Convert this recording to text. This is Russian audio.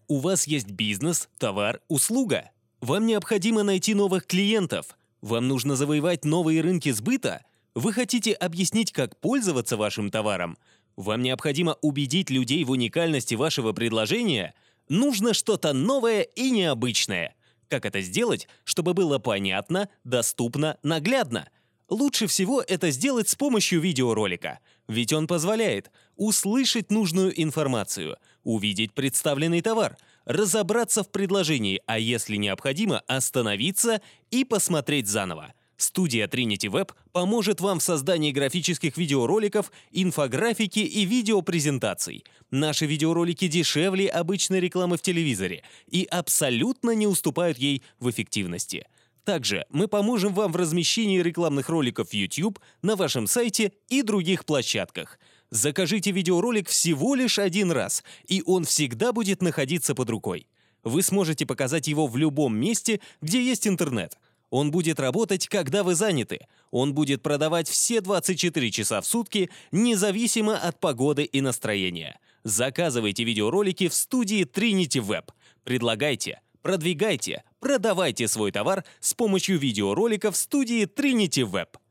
У вас есть бизнес, товар, услуга. Вам необходимо найти новых клиентов. Вам нужно завоевать новые рынки сбыта. Вы хотите объяснить, как пользоваться вашим товаром. Вам необходимо убедить людей в уникальности вашего предложения. Нужно что-то новое и необычное. Как это сделать, чтобы было понятно, доступно, наглядно? Лучше всего это сделать с помощью видеоролика, ведь он позволяет услышать нужную информацию, увидеть представленный товар, разобраться в предложении, а если необходимо, остановиться и посмотреть заново. Студия Trinity Web поможет вам в создании графических видеороликов, инфографики и видеопрезентаций. Наши видеоролики дешевле обычной рекламы в телевизоре и абсолютно не уступают ей в эффективности. Также мы поможем вам в размещении рекламных роликов в YouTube, на вашем сайте и других площадках. Закажите видеоролик всего лишь один раз, и он всегда будет находиться под рукой. Вы сможете показать его в любом месте, где есть интернет. Он будет работать, когда вы заняты. Он будет продавать все 24 часа в сутки, независимо от погоды и настроения. Заказывайте видеоролики в студии Trinity Web. Предлагайте, продвигайте, продавайте свой товар с помощью видеороликов в студии Trinity Web.